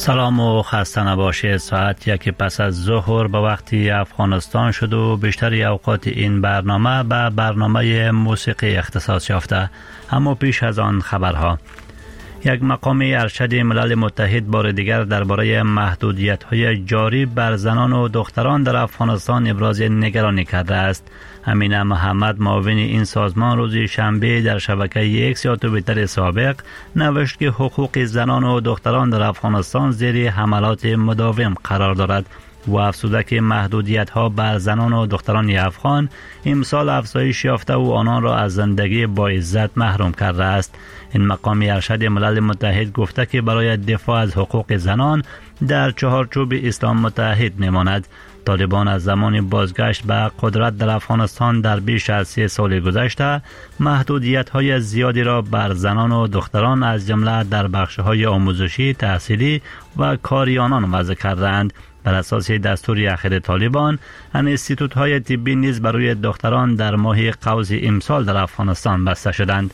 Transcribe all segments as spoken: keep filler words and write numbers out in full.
سلام و خسته نباشید. ساعت یک پس از ظهر به وقتی افغانستان شد و بیشتری اوقات این برنامه به برنامه موسیقی اختصاص یافته. اما پیش از آن خبرها. یک مقام ارشد ملل متحد بار دیگر درباره محدودیت‌های جاری بر زنان و دختران در افغانستان ابراز نگرانی کرده است. امینه محمد معاون این سازمان روز شنبه در شبکه ایکس یا توییتر سابق نوشت که حقوق زنان و دختران در افغانستان زیر حملات مداوم قرار دارد و افزوده که محدودیت‌ها بر زنان و دختران افغان امسال افزایش یافته و آنان را از زندگی با عزت محروم کرده است. این مقام ارشد ملل متحد گفته که برای دفاع از حقوق زنان در چهارچوب اسلام متحد میماند. طالبان از زمان بازگشت به قدرت در افغانستان در بیش از سه سال گذشته محدودیت‌های زیادی را بر زنان و دختران از جمله در بخش‌های آموزشی، تحصیلی و کاری آنان وضع کردند. بر اساس دستور اخیر طالبان، انستیتوت‌های طبی نیز برای دختران در ماه قوس امسال در افغانستان بسته شدند.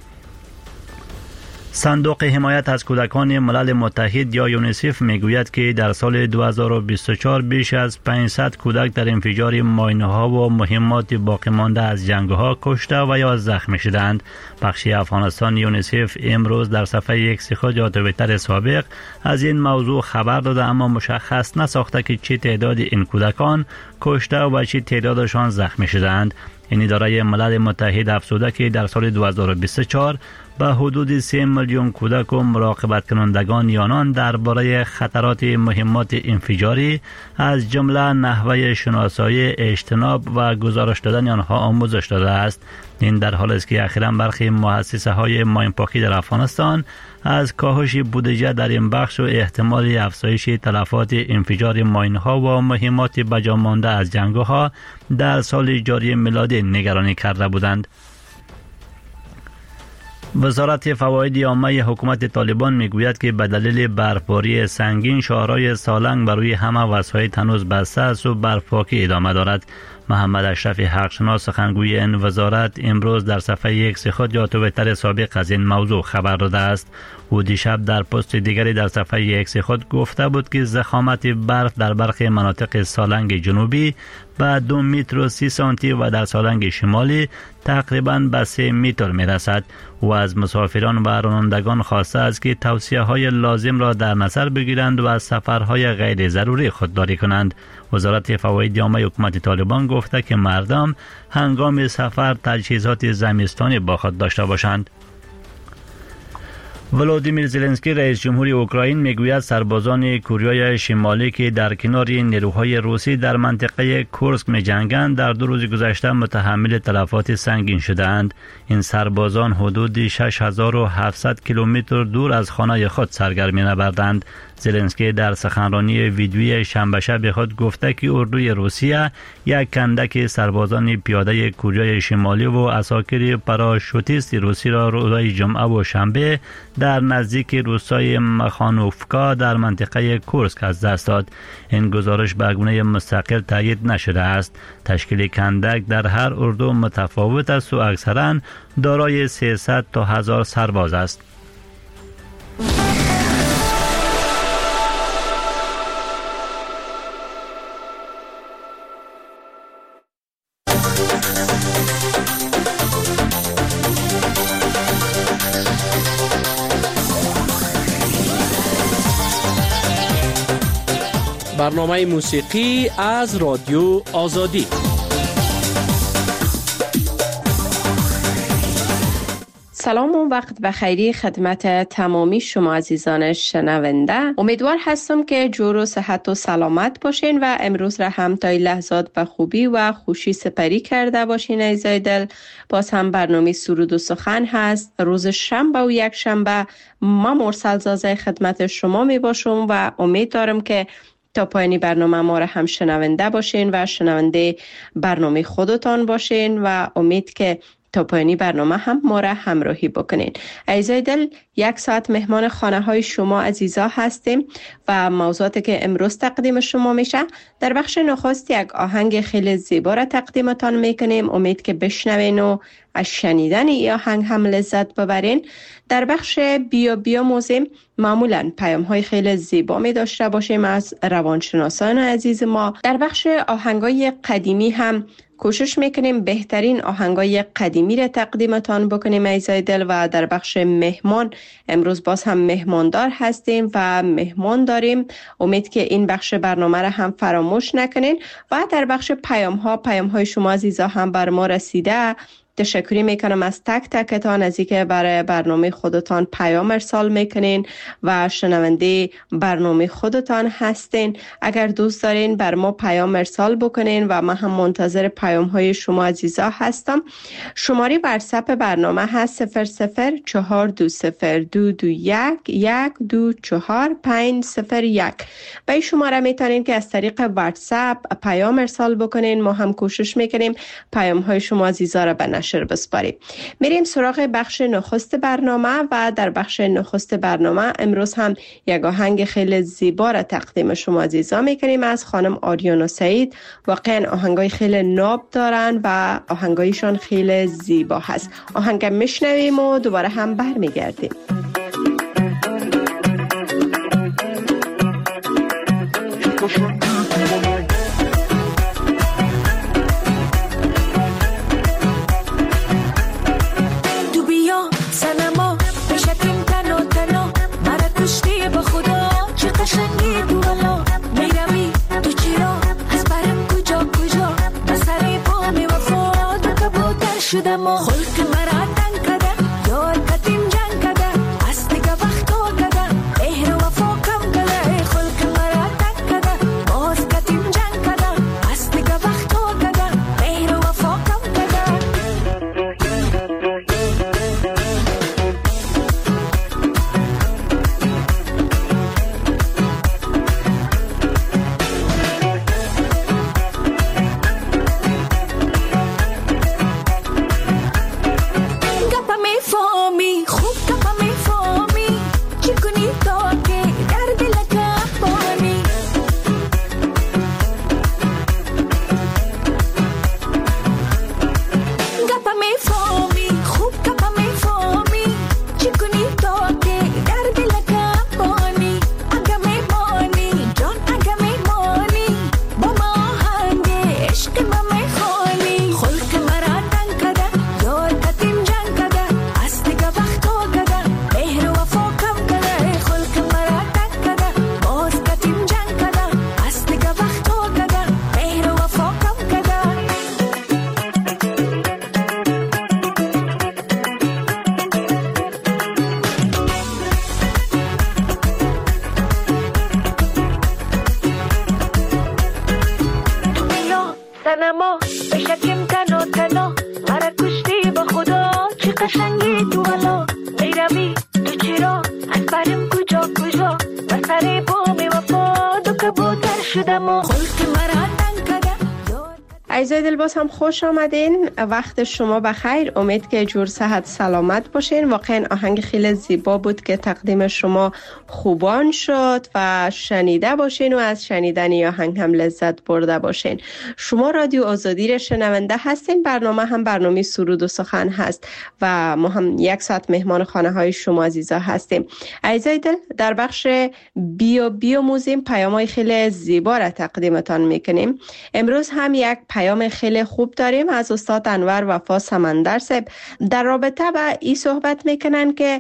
صندوق حمایت از کودکان ملل متحد یا یونیسف میگوید که در سال دو هزار و بیست و چهار بیش از پانصد کودک در انفجار ماینه‌ها و مهمات باقی مانده از جنگ‌ها کشته و یا زخمی شدند. بخش افغانستان یونیسف امروز در صفحه ایکس خود یا توییتر سابق از این موضوع خبر داده، اما مشخص نساخته که چه تعداد این کودکان کشته و چه تعدادشان زخمی شدند. این اداره ملل متحد افزوده که در سال دو هزار و بیست و چهار به حدود سه میلیون کودک و مراقبت کنندگان یانان درباره خطرات مهمات انفجاری از جمله نحوه شناسایی، اجتناب و گزارش دادن آنها آموزش داده است. این در حالی است که اخیراً برخی مؤسسه های ماینپاکی در افغانستان از کاهش بودجه در این بخش و احتمال افزایش تلفات انفجار ماینها و مهمات بجا مانده از جنگ‌ها در سال جاری میلادی نگرانی کرده بودند. وزارت فواید عامه حکومت طالبان میگوید که به دلیل برفباری سنگین شاهرای سالنگ بر روی همه وسایط هنوز بسته است و برفپاکی ادامه دارد. محمد اشرف حقشناس سخنگوی این وزارت امروز در صفحه ایکس خود یا توییتر سابق از این موضوع خبر داده است. او دیشب در پست دیگری در صفحه ایکس خود گفته بود که ضخامت برف در برخی مناطق سالنگ جنوبی به دو متر و سی سانتی و در سالنگ شمالی تقریباً به سه متر می رسد. و از مسافران و رانندگان خواسته است که توصیه های لازم را در نظر بگیرند و از سفرهای غیر ضروری خودداری کنند. وزارت فواید عامه حکومت طالبان گفته که مردم هنگام سفر تجهیزات زمستانی با خود داشته باشند. ولادیمیر زلنسکی رئیس جمهور اوکراین میگوید سربازان کوریای شمالی که در کنار نیروهای روسی در منطقه کورسک می‌جنگند در دو روز گذشته متحمل تلفات سنگین شدند. این سربازان حدود شش هزار و هفتصد کیلومتر دور از خانه خود سرگرمی نبردند. زلنسکی در سخنرانی ویدیویی شنبه شب خود گفته که اردوی روسیه یک کندک سربازان پیاده کوریای شمالی و عساکر پاراشوتیست روسی را روز جمعه و شنبه در نزدیک روستای مخانوفکا در منطقه کورسک از دست داد. این گزارش به گونه مستقل تایید نشده است. تشکیل کندک در هر اردو متفاوت است و اکثرا دارای سیصد تا هزار سرباز است. برنامه موسیقی از رادیو آزادی. سلام و وقت بخیری خدمت تمامی شما عزیزان شنونده. امیدوار هستم که جور و صحت و سلامت باشین و امروز را هم تا لحظات به خوبی و خوشی سپری کرده باشین. عزیزای دل، باز هم برنامه سرود و سخن هست. روز شنبه و یک شنبه ما مرسل زازه خدمت شما می باشم و امید دارم که تا پایانی برنامه ما را هم شنونده باشین و شنونده برنامه خودتان باشین و امید که تا پایانی برنامه هم ما را همراهی بکنین. عزیزای دل، یک ساعت مهمان خانه های شما عزیزا هستیم و موضوعاتی که امروز تقدیم شما میشه در بخش نخست یک آهنگ خیلی زیبا را تقدیمتان میکنیم. امید که بشنوین و از شنیدن این آهنگ هم لذت ببرین. در بخش بیا بیا موزیم معمولا پیام های خیلی زیبا می داشته باشیم از روانشناسان عزیز ما. در بخش آهنگای قدیمی هم کوشش میکنیم بهترین آهنگای قدیمی را تقدیمتان بکنیم ایزای دل. و در بخش مهمان امروز باز هم مهماندار هستیم و مهمان داریم. امید که این بخش برنامه را هم فراموش نکنین. و در بخش پیام ها پیام های شما عزیزا هم بر ما رسیده. تشکری میکنم از تک تکتان از اینکه برای برنامه خودتان پیام ارسال میکنین و شنونده برنامه خودتان هستین. اگر دوست دارین بر ما پیام ارسال بکنین و من هم منتظر پیام های شما عزیزا هستم. شماره واتساپ برنامه هست صفر صفر چهار دو صفر دو دو یک یک دو چهار پنج صفر یک. به این شماره میتونین که از طریق واتساپ پیام ارسال بکنین. ما هم کوشش میکنیم پیام های شما عزیزا را به نشر بسپاریم. میریم سراغ بخش نخست برنامه و در بخش نخست برنامه امروز هم یک آهنگ خیلی زیبا را تقدیم شما عزیزا میکنیم از خانم آریانا سعید. واقعا آهنگای خیلی ناب دارن و آهنگایشان خیلی زیبا هست. آهنگ میشنویم و دوباره هم برمیگردیم. شدم و خلق مرا تنگ کده یار کتیم جنگ کده از دیگه وقت ها کده اهر وفا کم کده خلق مرا تنگ کده باز کتیم جنگ کده از دیگه وقت ها کده اهر وفا کم کده سنما بشکم تنو تنو مرا کشتی با خدا چه قشنگی تو والا میروی تو چرا از برم کجا کجا و سر بام وفا دو کبوتر شدم و خلق مرا تنگ کده. عزیزای دل باز هم خوش آمدین. وقت شما بخیر. امید که جور صحت سلامت باشین. واقعا آهنگ خیلی زیبا بود که تقدیم شما خوبان شد و شنیده باشین و از شنیدن این آهنگ هم لذت برده باشین. شما رادیو آزادی را شنونده هستین. برنامه هم برنامه سرود و سخن هست و ما هم یک ساعت مهمان خانه های شما عزیزا هستیم. عزیزای دل در بخش بیو بیو موزیم پیام‌های خیلی زیبا را تقدیمتان میکنیم. امروز هم یک پیام خیلی خوب داریم از استاد انور وفا سمندر صاحب. در رابطه با این صحبت میکنن که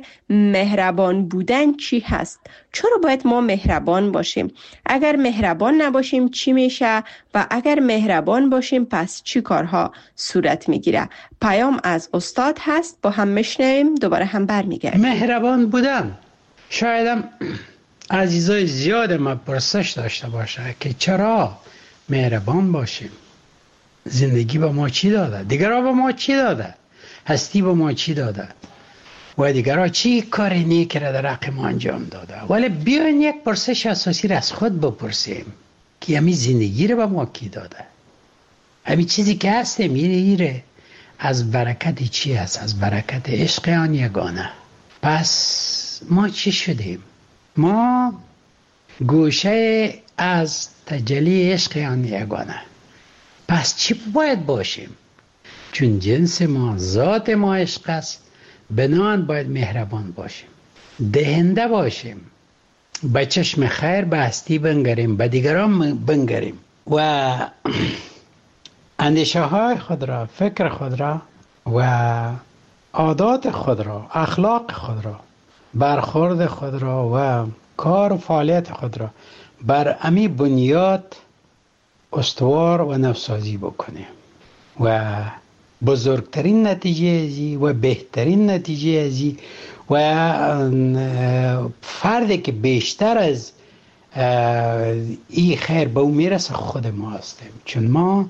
مهربان بودن چی هست؟ چرا باید ما مهربان باشیم؟ اگر مهربان نباشیم چی میشه؟ و اگر مهربان باشیم پس چی کارها صورت میگیره؟ پیام از استاد هست، با هم میشنویم دوباره هم برمیگردیم. مهربان بودن شایدم عزیزای زیاد ما پرسش داشته باشه که چرا مهربان باشیم؟ زندگی با ما چی داده؟ دیگرها با ما چی داده؟ هستی با ما چی داده؟ و دیگرها چی کار نیک را در حق ما انجام داده؟ ولی بیاین یک پرسش اساسی را از خود بپرسیم که همین زندگی را به ما کی داده؟ همین چیزی که هستیم ایره ایره از برکت چی هست؟ از برکت عشق آن یگانه. پس است. ما چی شدیم؟ ما گوشه از تجلی عشق آن یگانه. پس چی باید باشیم؟ چون جنس ما، ذات ما عشق است، بنان باید مهربان باشیم، دهنده باشیم، به چشم خیر به هستی بنگریم، به دیگران بنگریم و اندیشه های خود را، فکر خود را و عادات خود را، اخلاق خود را، برخورد خود را و کار و فعالیت خود را بر امی بنیاد استوار و نوسازی بکنیم و بزرگترین نتیجه ازی و بهترین نتیجه ازی و فردی که بیشتر از این خیر به او میرسه خود ما هستیم، چون ما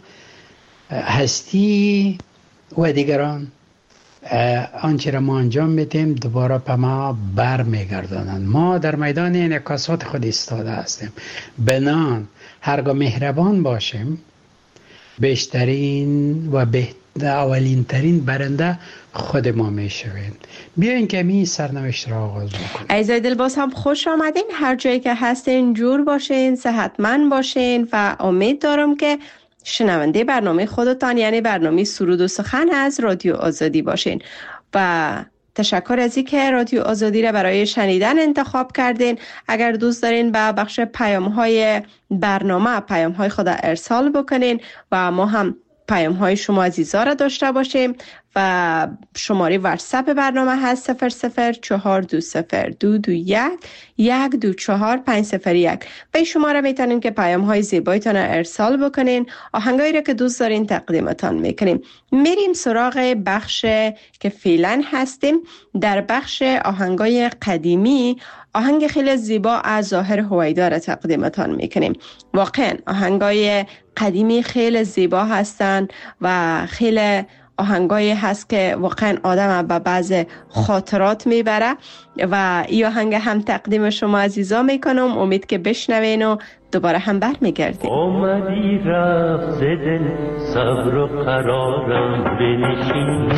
هستی و دیگران آنچه را ما انجام میدیم دوباره به ما بر میگردانند. ما در میدان انعکاسات خود ایستاده هستیم. بنان هرگاه مهربان باشیم بیشترین و بهترین اولین ترین برنده خود ما میشویم. بیاین که می سرنوشت را آغاز بکنیم. عزیزای دل، باز هم خوش آمدین. هر جایی که هستین جور باشین، صحتمند باشین و امید دارم که شنونده برنامه خودتان یعنی برنامه سرود و سخن از رادیو آزادی باشین و تشکر از اینکه رادیو آزادی را برای شنیدن انتخاب کردین. اگر دوست دارین به بخش پیام های برنامه پیام های خود ارسال بکنین و ما هم پیام های شما عزیزا را داشته باشیم و شماره واتساپ برنامه هست صفر صفر چهار دو صفر دو دو یک یک دو چهار پنج صفر یک. به شماره میتونین که پیام های زیبایتان را ارسال بکنین. آهنگایی را که دوست دارین تقدیمتان میکنیم. میریم سراغ بخش که فعلا هستیم. در بخش آهنگای قدیمی آهنگ خیلی زیبا از ظاهر هویدا را تقدیمتان میکنیم. واقعا آهنگای قدیمی خیلی زیبا هستن و خیلی آهنگایی هست که واقعا آدم به بعض خاطرات میبره و این آهنگ هم تقدیم شما عزیزا میکنم. امید که بشنوین و دوباره هم بر میگردیم. آمدی رفت دل صبر و قرارم بنشین،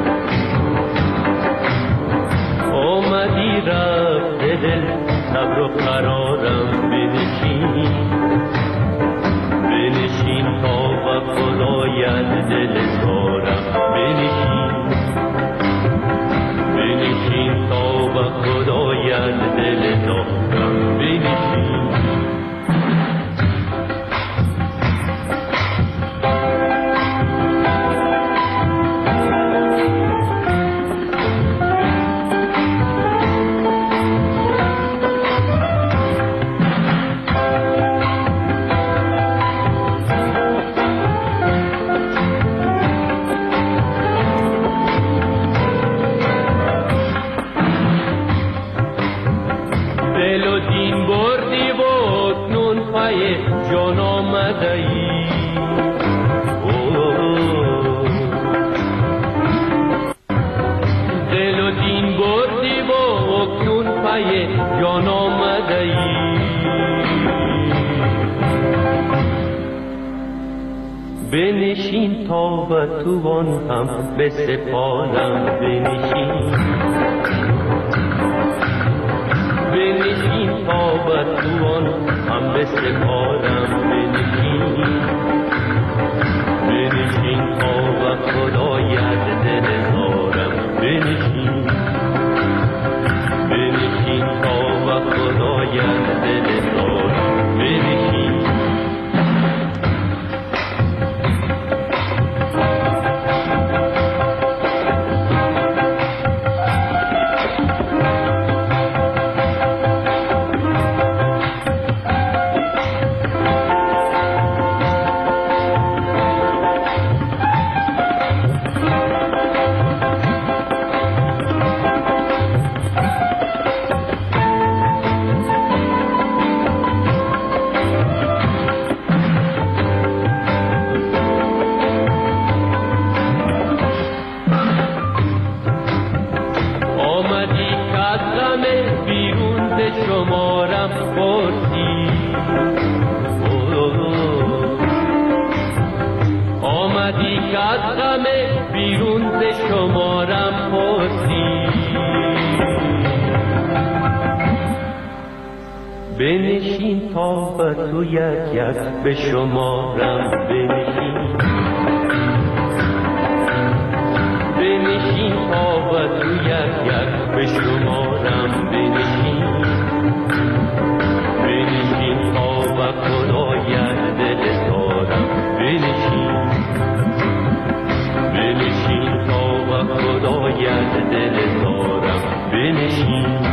آمدی رفت دل صبر و قرارم بنشین، بنشین تا و خدایت دل زارم بنشین، بنشین تا و خدایت دل زارم بنشین. جان آمده ای دل و دین بردی و اکنون پای جان آمده ای، بنشین تا به توان هم به سپارم بنشین، بنشین تا به توان هم به سپارم بنشین، بنشین تا به خدایت دل زارم بنشین، بنشین تا به خدایت دل زارم بنشین. بنشین تا به تو یک یک به شمارم بنشین بنشین تا به تو یک یک به شمارم بنشین بنشین تا به خدای دل دارم بنشین بنشین تا به خدای دل دارم بنشین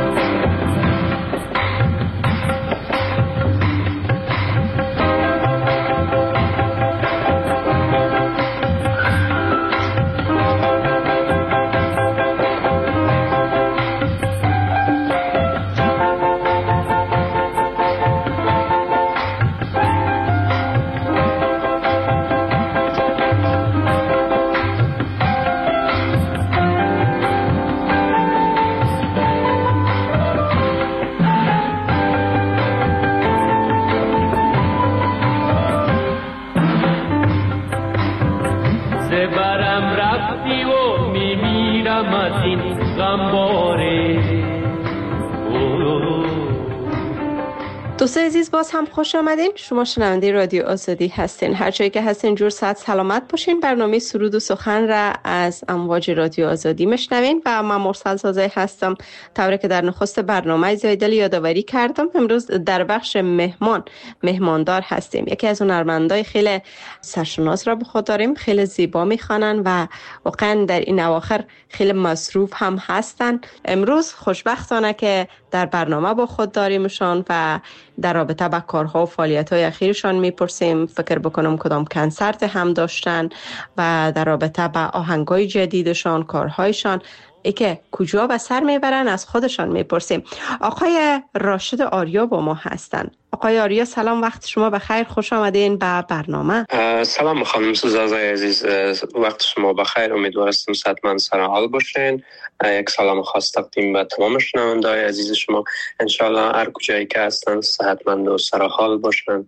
دوستان عزیز باز هم خوش آمدین. شما شنونده رادیو آزادی هستین. هر جایی که هستین جور ساعت سلامت باشین. برنامه سرود و سخن را از امواج رادیو آزادی میشنوین و من مرسل سازای هستم. طوری که در نخست برنامه زایدل یادآوری کردم، امروز در بخش مهمان مهماندار هستیم. یکی از هنرمندای خیلی سرشناس را به خود داریم، خیلی زیبا میخوانن و واقعا در این اواخر خیلی مصروف هم هستن. امروز خوشبختانه که در برنامه با خود داریمشان و در رابطه با کارها و فعالیت‌های اخیرشان میپرسیم. فکر بکنم کدام کنسرت هم داشتن و در رابطه با آهنگای جدیدشان، کارهایشان، ای که کجا به سر میبرن از خودشان میپرسیم. آقای راشد آریا با ما هستن. آقای آریا سلام، وقت شما بخیر، خوش آمدین به برنامه. سلام خانم سوزازای عزیز، وقت شما بخیر، امیدوارم صحتمند سر حال باشین. یک سلام خاص تقدیم به تمام شنونده‌های عزیز شما، انشالله هر کجایی که هستن صحتمند و سر حال باشن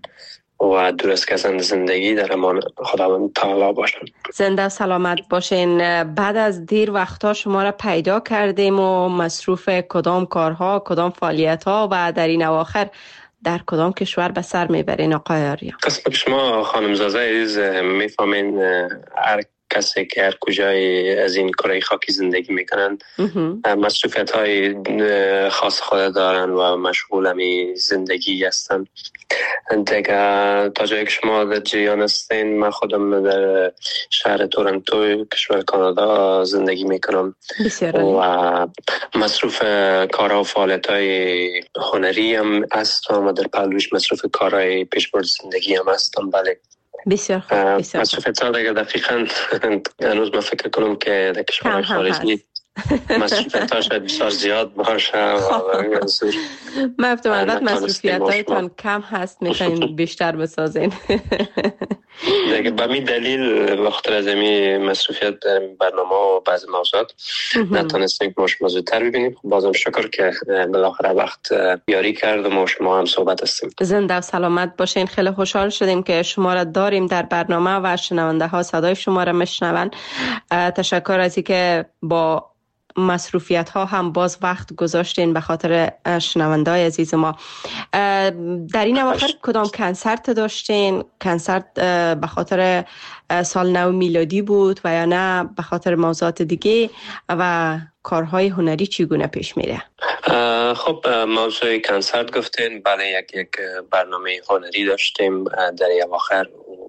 و درست کسند زندگی در امان خداوند تعالی باشن. زنده سلامت باشین. بعد از دیر وقتا شما را پیدا کردیم و مصروف کدام کارها، کدام فعالیت‌ها و در این اواخر در کدام کشور به سر میبرین آقای آریا؟ قسم شما خانم زازه عزیز میفهمین هر کسی که هر کجای از این کره خاکی زندگی میکنن مسئولیت های خاص خود دارن و مشغول همی زندگی هستن دیگه. تا جایی که شما در جریان هستین، من خودم در شهر تورنتو کشور کانادا زندگی میکنم و مصروف کارها و فعالیت های هنری هم هستم و در پهلوش مصروف کارهای پیشبرد زندگی هم هستم. بله بسیار خوب. بسیار خوب. مسئولیت دیگه دقیقاً هنوز من فکر کنم که در کشورهای خارجی مسئولیت‌ها شاید بسیار زیاد باشه. من افتمالت مسئولیت‌هایتان کم هست، میخواین بیشتر بسازین. دیگه به می دلیل وقت از امی مسئولیت در برنامه و بعض موضوعات نتونستیم که ما شما زودتر ببینیم. بازم شکر که بالاخره وقت یاری کردم و شما هم صحبت هستیم. زنده و سلامت باشین. خیلی خوشحال شدیم که شما را داریم در برنامه و شنونده ها صدای شما را میشنون. تشکر از اینکه با مصروفیت ها هم باز وقت گذاشتین به خاطر شنونده های عزیز ما. در این اواخر کدام کنسرت داشتین؟ کنسرت به خاطر سال نو میلادی بود و یا نه به خاطر موضوعات دیگه و کارهای هنری چگونه پیش میره؟ خب موضوع کنسرت گفتین، بله یک یک برنامه هنری داشتیم در این اواخر،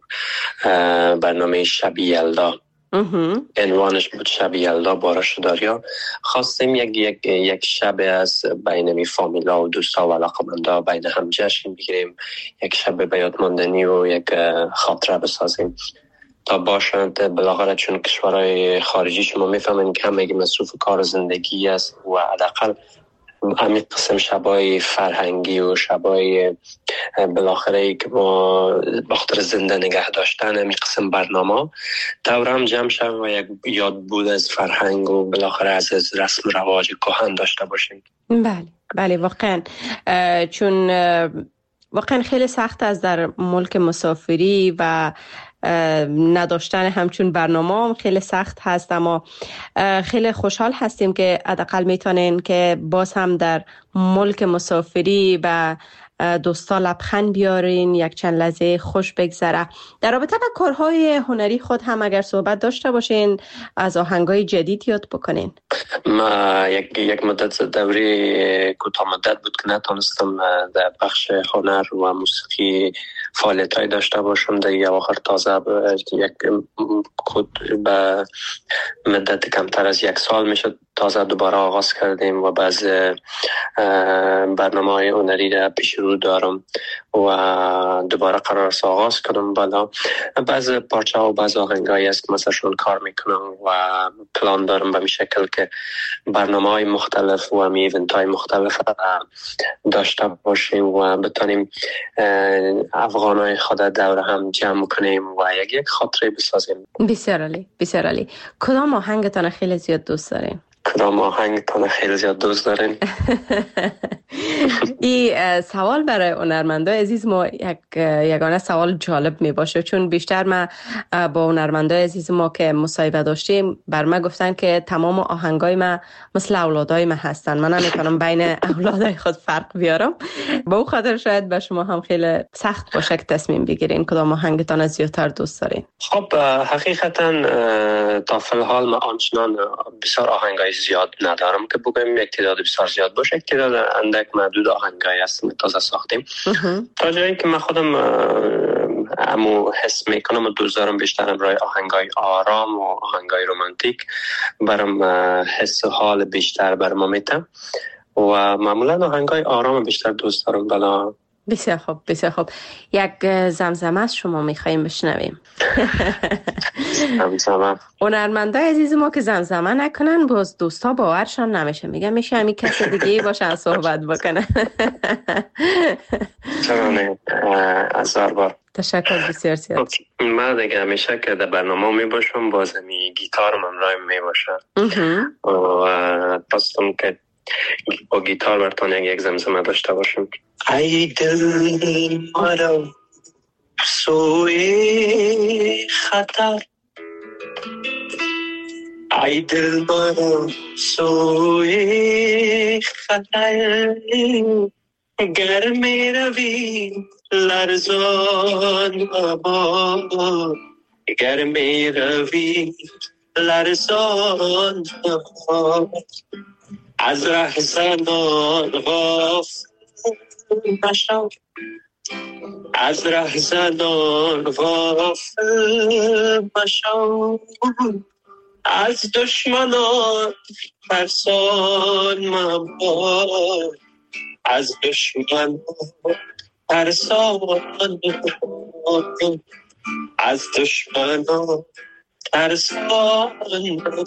برنامه شب یلدا. عنوانش بود شب یلدا با راشد آریا. خواستیم یک یک یک شب از بین می فامیلا و دوستا و علاقمندا بین هم جشن بگیریم، یک شب به یاد ماندنی و یک خاطره بسازیم تا باشند. بالاخره چون کشورهای خارجی شما میفهمین که همه مصروف کار زندگی است و حداقل همین قسم شبای فرهنگی و شبای بالاخره که ما بخاطر زنده نگه داشتن همین قسم برنامه دور هم جمع شد و یک یاد بود از فرهنگ و بالاخره از, از رسم رواج کهن داشته باشیم. بله بله واقعا، چون واقعا خیلی سخت است در ملک مسافری و نداشتن همچون برنامه هم خیلی سخت هست، اما خیلی خوشحال هستیم که حداقل میتونین که باز هم در ملک مسافری و دوستا لبخند بیارین، یک چند لحظه خوش بگذره. در رابطه با کارهای هنری خود هم اگر صحبت داشته باشین، از آهنگای جدید یاد بکنین. ما یک یک مدت دوری کوتاه مدت بود که نتونستم در بخش هنر و موسیقی فعالیت‌های داشته باشم. در یک آخر تازه یک به مدت کمتر از یک سال میشد تازه دوباره آغاز کردیم و بعض برنامه‌های هنری را پیش رو دارم و دوباره قرار است آغاز کنم. بالا بعض پارچه و بعض آهنگایی است که مثلا کار میکنم و پلان دارم به این شکل که برنامه‌های مختلف و ایونت‌های مختلف داشته باشیم و بتونیم افغانای خود دور هم جمع کنیم و یک یک خاطره بسازیم. بسیار عالی، بسیار عالی. کدام آهنگتان خیلی زیاد دوست دارین؟ کدام آهنگتان خیلی زیاد دوست دارین؟ این سوال برای هنرمندای عزیز ما یک یگانه سوال جالب می باشه، چون بیشتر ما با هنرمندای عزیز ما که مصاحبه داشتیم بر ما گفتن که تمام آهنگای ما مثل اولادای ما هستن. من نمیتونم بین اولادای خود فرق بیارم. با اون خاطر شاید به شما هم خیلی سخت باشه که تصمیم بگیرین کدام آهنگتان زیادتر دوست دارین. خب حقیقتا تا فلحال ما آنچنان بسیار آهنگای زیاد ندارم که بگم یک تعداد بسیار زیاد باشه. یک تعداد اندک محدود آهنگایی هستیم تازه ساختیم. تا جایی که من خودم امو حس میکنم و دوست دارم بیشترم رای آهنگای آرام و آهنگای رومانتیک برام حس و حال بیشتر برام میتم و معمولا آهنگای آرام بیشتر دوست دارم. بلا بسیار خوب، بسیار خوب. یک زمزمه از شما میخواییم بشنویم. زمزمه؟ هنرمندای عزیز ما که زمزمه نکنن باز دوستا باورشان نمیشه، میگن میشه همین کسی دیگه باشن صحبت بکنن. چرا نه؟ هزار بار تشکر بسیار زیاد. من دیگه همیشه که در برنامه می باشم باز همی گیتار من رای می باشم و پستم که با گیتار برتان یک زمزمه داشته باشم. ای دل مرا سوی خطر، ای دل مرا سوی خطر، گر می روی لرزان مباد، گر می روی لرزان مباد، از ره زنان غافل مشو، از ره زنان غافل مشو، از دشمنان ترسان مباد، از دشمنان ترسان مباد، از دشمنان ترسان مباد.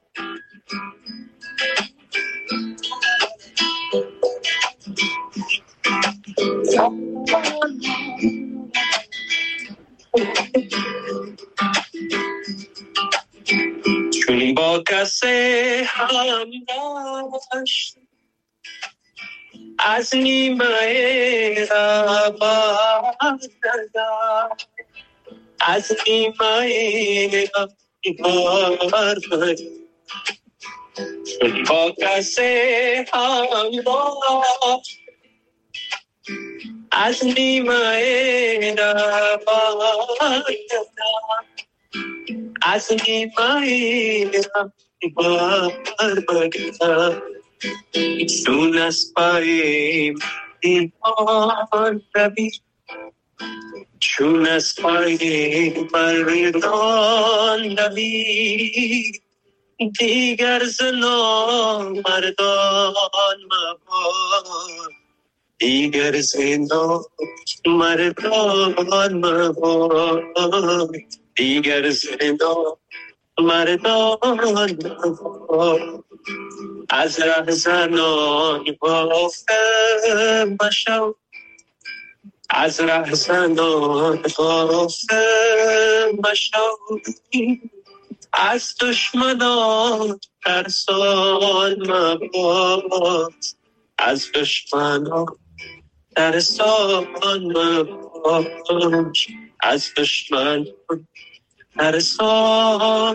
چون با کسی هم داشت از نیمه را بردار، از نیمه را بردار، چون با کسی هم داشت از نیمه را بردار، از نیمه را بردار، چون از پای ایمان روی، چون از پای مردان روی، دیگر زنان مردان مباد، دیگر زنان مردان مباد، دیگر زنان مردان مباد، از ره زنان غافل مشو، از ره زنان غافل مشو، از دشمنان ترسان مباد، از دشمنان ترسان مباد، از دشمن نرسان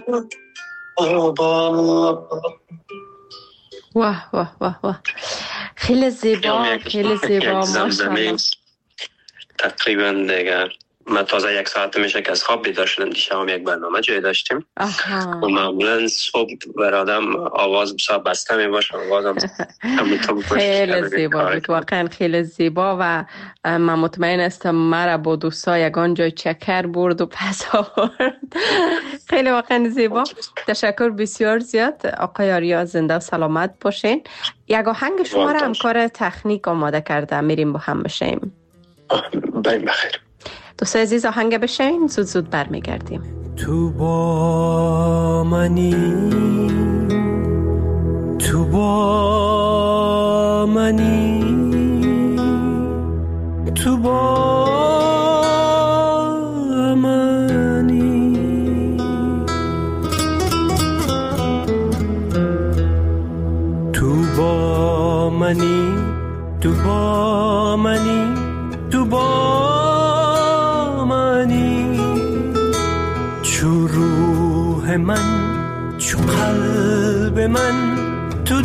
آبا. واه واه واه واه خیلی زیبا، خیلی زیبا. ماشاءالله. تقریبا دیگر من تازه یک ساعت میشه که از خواب بیدار شدم. دیشب هم یک برنامه جای داشتیم و معمولا صبح برادم آواز بسا بسته می باشم آوازم خیلی زیبا بود، واقعا خیلی زیبا. و من مطمئن هستم مرا با دوستا یگان جای چکر برد و پس آورد. خیلی واقعا زیبا. تشکر بسیار زیاد آقای آریا، زنده و سلامت باشین. یک آهنگ شما را همکار تکنیک آماده کرده، میریم با هم بشیم. باید بخیر. دوست عزیز آهنگ بشین، زود زود برمیگردیم. تو با منی، تو با منی، تو با منی، تو با منی، تو با منی، تو با من، چو قلب من تو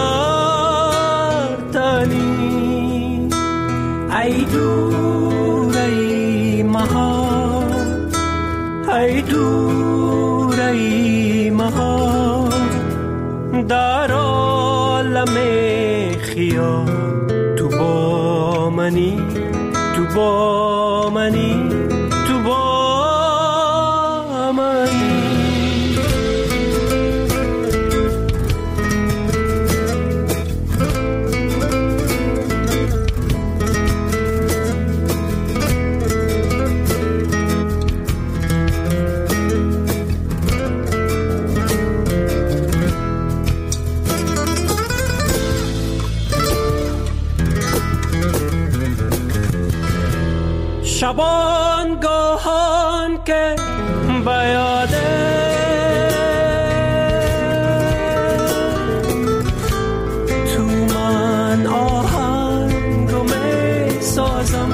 در تنی. ای دور ای مهار، ای دور ای مهار، در عالم خیال تو با منی، تو با منی، تو با شبانگاهان که بیاده تو من آهنگو می سازم،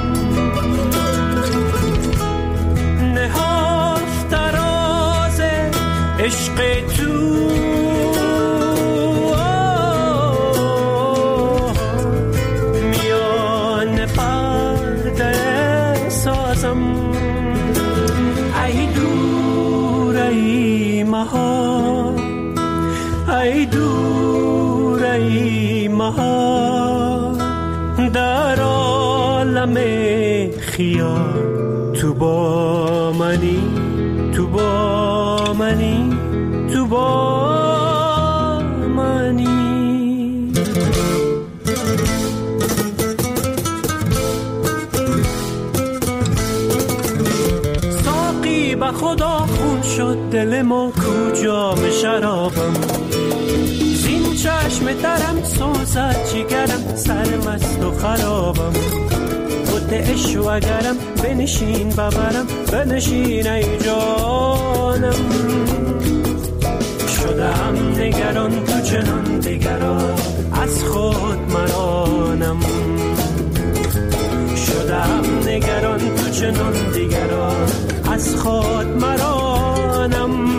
نهفت راز عشق تو میان پرده سازم. ای دور ای مهار، ای دور ای مهار، در عالم خیال تو با منی، تو با منی، تو با منی. ساقی به خدا خون شد دل ما، کجا به شرابم، زین چشم درم سوزد جگرم، سرمست و خرابم. خود اشوگرم بنشین ببرم، بنشین ای جانم. شدم نگران تو چنان دیگران، از خود مرانم. شدم نگران تو چنان دیگران، از خود مرانم.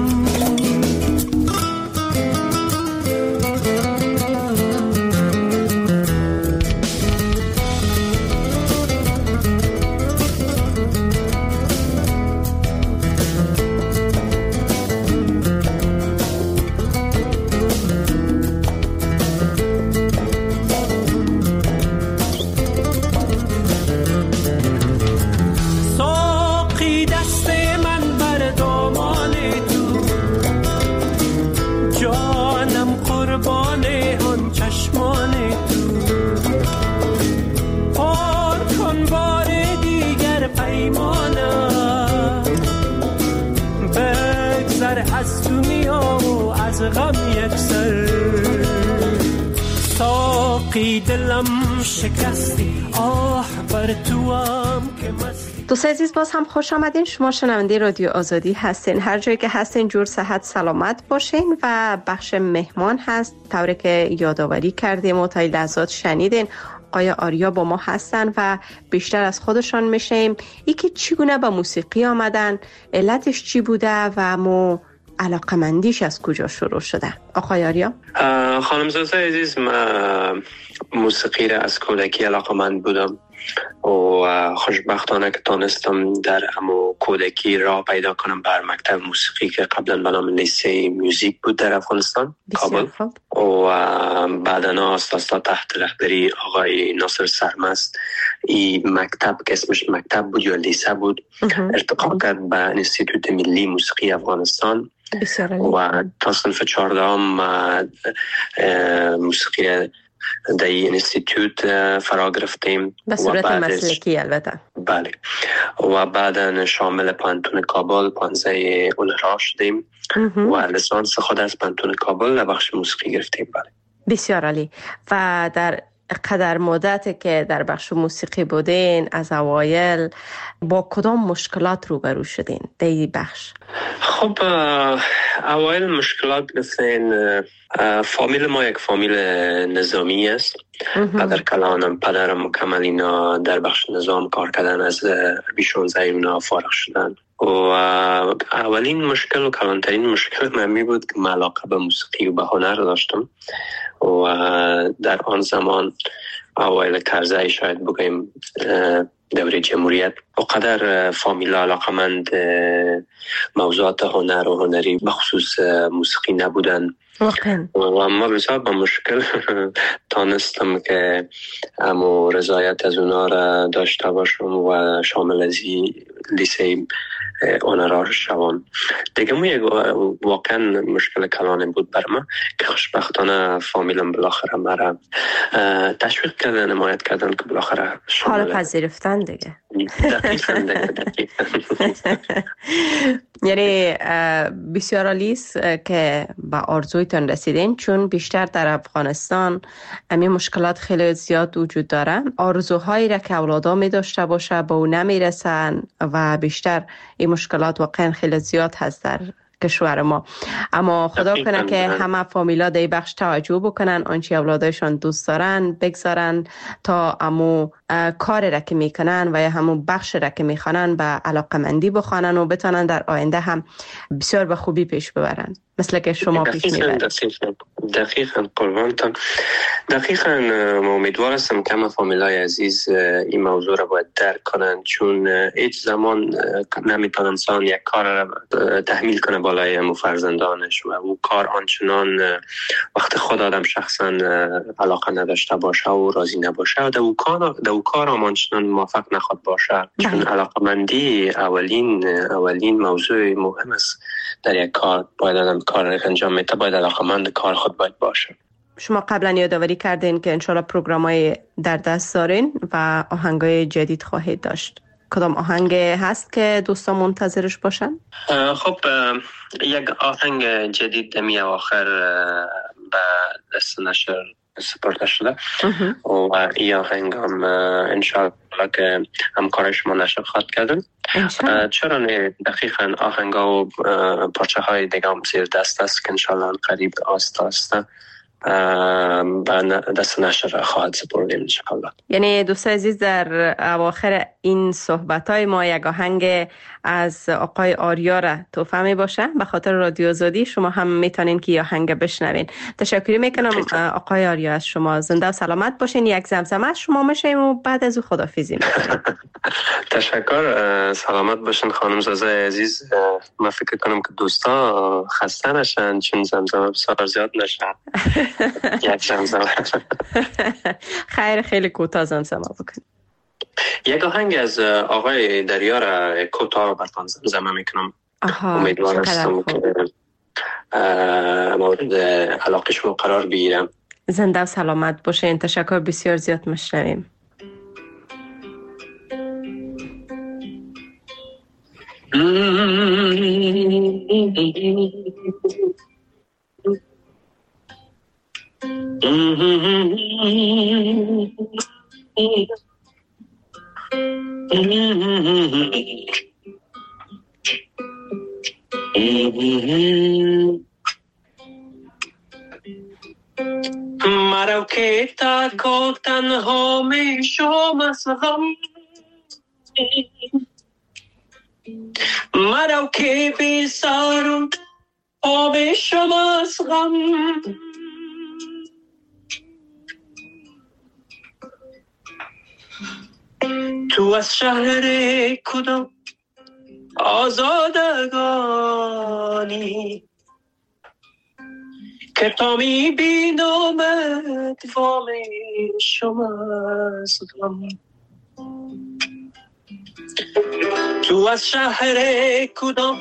از دنیا و از غم یک سر، ساقی دلم شکستی، آه بر تو هم که مستی. دوست عزیز باز هم خوش آمدین. شما شنونده رادیو آزادی هستین، هر جایی که هستین جور صحت سلامت باشین. و بخش مهمان هست، طوری که یادآوری کردیم و تا لحظات شنیدین آقای آریا با ما هستن و بیشتر از خودشان میشیم ای که چگونه به موسیقی آمدن، علتش چی بوده و مو علاقمندیش از کجا شروع شده. آقای آریا؟ خانم زوزه عزیز، من موسیقی را از کودکی علاقمند بودم و خوشبختانه که تانستم در امو کودکی راه پیدا کنم بر مکتب موسیقی که قبلا به نام لیسه میوزیک بود در افغانستان کابل و بعدنا اساسا تحت رهبری آقای ناصر سرمست این مکتب که اسمش مکتب بود یا لیسه بود ارتقا کرد به انستیتوت ملی موسیقی افغانستان و تا صنف چهاردهم موسیقی در این انستیتوت فرا گرفتیم به صورت مسلکی البته. بله و بعدا شامل پانتون کابل پانزه اونرا شدیم و لیسانس خود از پانتون کابل در بخش موسیقی گرفتیم. بله بسیار عالی. و در قدر مدت که در بخش موسیقی بودین از اوایل با کدام مشکلات روبرو شدین در این بخش؟ خب اوایل مشکلات مثل فامیل ما یک فامیل نظامی است. پدر کلانم پدرم مکمل اینا در بخش نظام کار کردن، از بیشونزه اینا فارغ شدن و اولین مشکل و کلانترین مشکل من می بود که من علاقه به موسیقی و به هنر داشتم و در آن زمان اوایل کرزه شاید بگیم دوره جمهوریت و قدر فامیل علاقمند موضوعات هنر و هنری بخصوص موسیقی نبودن و اما بسیار با مشکل تانستم که امو رضایت از اونا را داشته باشم و شامل از لیسه هنرها شوم. دیگه مو یک واقعا مشکل کلان بود بر من که خوشبختانه فامیلم بالاخره مرا تشویق کردن، حمایت کردن که بالاخره حال پذیرفتن دیگه. یعنی بسیار عالی است که به آرزویتان رسیدین، چون بیشتر در افغانستان همین مشکلات خیلی زیاد وجود داره. آرزوهایی را که اولادا می داشته باشه با اون نمیرسن و بیشتر این مشکلات واقعا خیلی زیاد هست در کشور ما. اما خدا کنه که همه فامیلا در این بخش توجه بکنن، آنچه اولادایشان دوست دارن بگذارن تا امو کار را که میکنن و یا همو بخش را که میخوانن به علاقمندی بخوانن و بتونن در آینده هم بسیار به خوبی پیش ببرن، مثل که شما پیش میبرید. دقیقاً قربانتان. دقیقاً امیدوار هستم که همه فامیلای عزیز این موضوع را باید درک کنن، چون هیچ زمان نمیتونه انسان یک کار را تحمیل کنه بالای همو فرزندانش و او کار آنچنان وقت خود آدم شخصا علاقه نداشته باشه و راضی نباشه و در او کار در او کار آنچنان موفق نخواد باشه، چون علاقمندی اولین اولین موضوع مهم است در یک کار. باید آدم کار را انجام میده باید علاقمند کار خود باید باشه. شما قبلا یادآوری کردین که انشالله پروگرام‌های در دست دارین و آهنگای جدید خواهید داشت. کدام آهنگ هست که دوستان منتظرش باشن؟ خب یک آهنگ جدید دمی آخر به دست نشر سپرده شده و این آهنگ هم انشالله که همکار شما نشر خواهد کردن. چرا نه؟ دقیقا آهنگ ها و پارچه های دیگه هم زیر دست است که انشالله قریب آستا آستا به دست نشر خواهد سپردیم انشالله. یعنی دوستان عزیز در اواخر این صحبت های ما یک آهنگ از آقای آریا را توفیق می باشه به خاطر رادیو آزادی. شما هم میتونین که این آهنگ بشنوین. تشکر میکنم آقای آریا از شما. زنده و سلامت باشین. یک زمزمه از شما میشیم و بعد از او خداحافظی میکنم. تشکر. سلامت باشین خانم زازه عزیز. من فکر کنم که دوستا خسته نشن چون زمزمه بسیار زیاد نشن. یک زمزمه. خیر خیلی کوتاه زمزمه بکن. یک آهنگ از آقای دریا را کوتاه براتون زمزمه میکنم. امیدوارم هستم که مورد علاقه شما قرار بگیرم. زنده و سلامت باشین. تشکر بسیار زیاد. مشنویم. مرا که تکا تنها می شم از غم، مرا که بی سر و پا می شم از غم. تو از شهر کدام آزادگانی که تا می بینمت و می شم از غم. تو از شهر کدام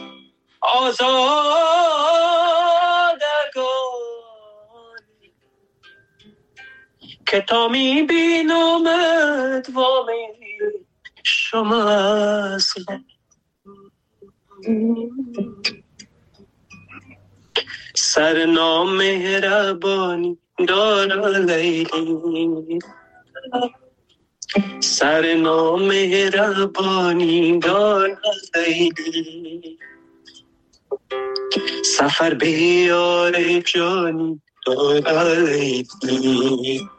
آزادگانی که تا می بینمت و می شم از غم. سر نامهربانی دار لیلی، سر نامهربانی دار لیلی، سفر به یار جانی دار لیلی،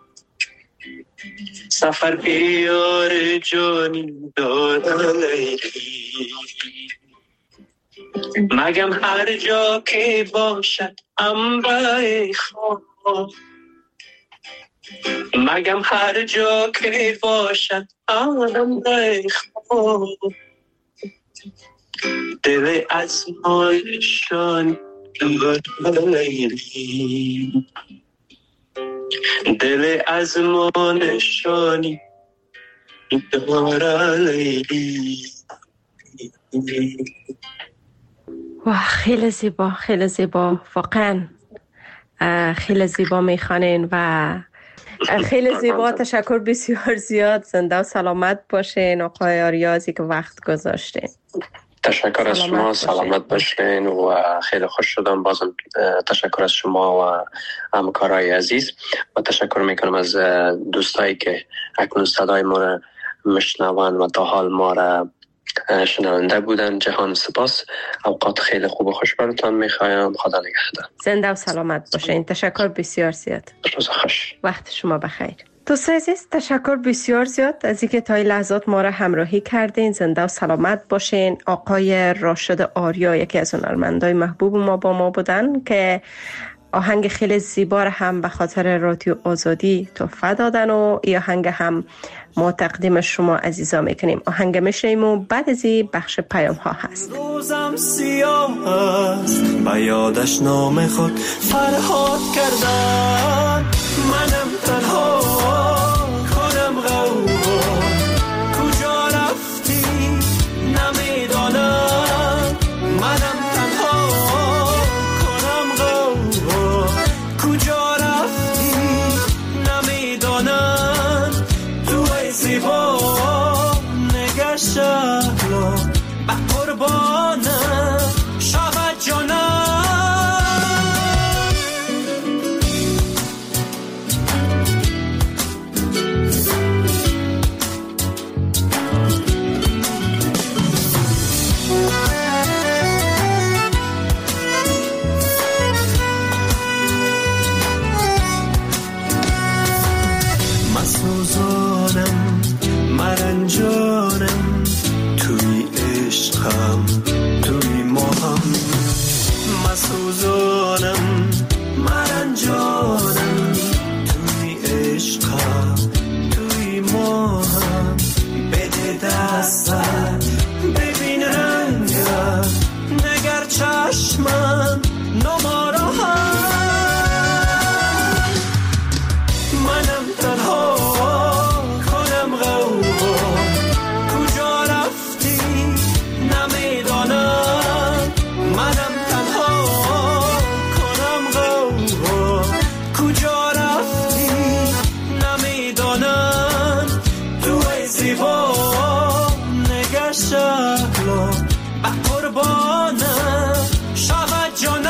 سفر به یار جانی دار لیلی. مگم هر جا که باشد امره خواب، مگم هر جا که باشد امره خواب، دل از مالشان دار لیلی، دل از مالشانی دار لیلی. و خیلی زیبا، خیلی زیبا، واقعا خیلی زیبا میخوانین و خیلی زیبا. تشکر بسیار زیاد. زنده و سلامت باشین آقای آریازی که وقت گذاشتین. تشکر از شما، سلامت باشین و خیلی خوش شدم. بازم تشکر از شما و همکارای عزیز و تشکر میکنم از دوستایی که اکنون صدای ما را مشنون و تا حال ما را شنونده بودن. جهان سپاس. اوقات خیلی خوب و خوش براتون میخوایم. خدا نگهدار. زنده و سلامت باشین. تشکر بسیار زیاد. روز خوش. وقت شما بخیر. دوستان عزیز، تشکر بسیار زیاد از اینکه تا این لحظات ما را همراهی کردین. زنده و سلامت باشین. آقای راشد آریا یکی از هنرمندای محبوب ما با ما بودن که آهنگ خیلی زیبا را هم به خاطر رادیو آزادی تحفه دادن و این آهنگ هم ما تقدیم شما عزیزا میکنیم. آهنگ میشنیم و بعد از این بخش پیام ها هست. روزم سیاه است به یادش نام خود فرهاد کردن، منم تنها کنم غوغا، کجا رفتی نمیدانم، منم تنها کنم غوغا، کجا رفتی نمیدانم، تو ای زیبا نگه شهلا به قربانم شود جانم. مسوزانم مرنجانم توی عشقم توی ماهم، مسوزانم مرنجانم توی عشقم توی ماهم، بده دستت ببین رنگم نگر چشمم نمارا هم، منم تنها کنم غوغا، کجا رفتی نمیدانم، منم تنها کنم غوغا، کجا رفتی نمیدانم، تو ای زیبا نگه شهلا به قربانم شود جانم.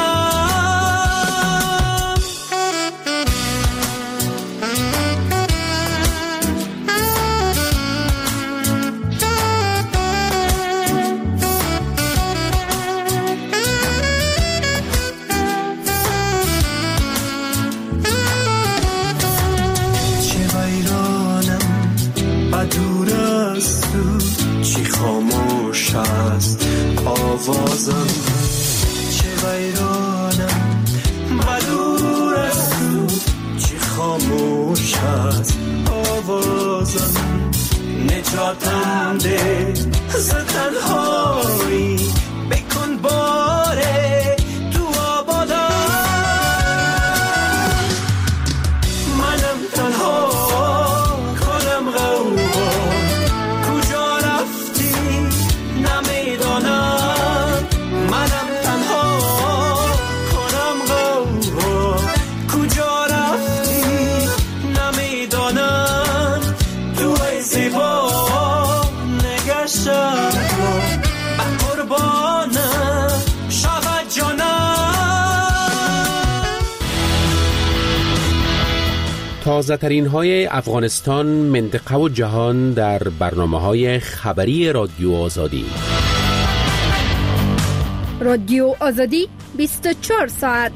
حیرانم و دور از تو چی خاموش هست آوازم نجاتم ده ز تنهایی بکن باره تو آبادم منم تنها کنم غوغا کجا رفتی نمیدانم منم تنها کنم غوغا کجا رفتی نمیدانم تو ای زیبا نگشتم به قربانم شود جانم. تازه ترین های افغانستان، منطقه و جهان در برنامه های خبری رادیو آزادی. رادیو آزادی بیست و چهار ساعت.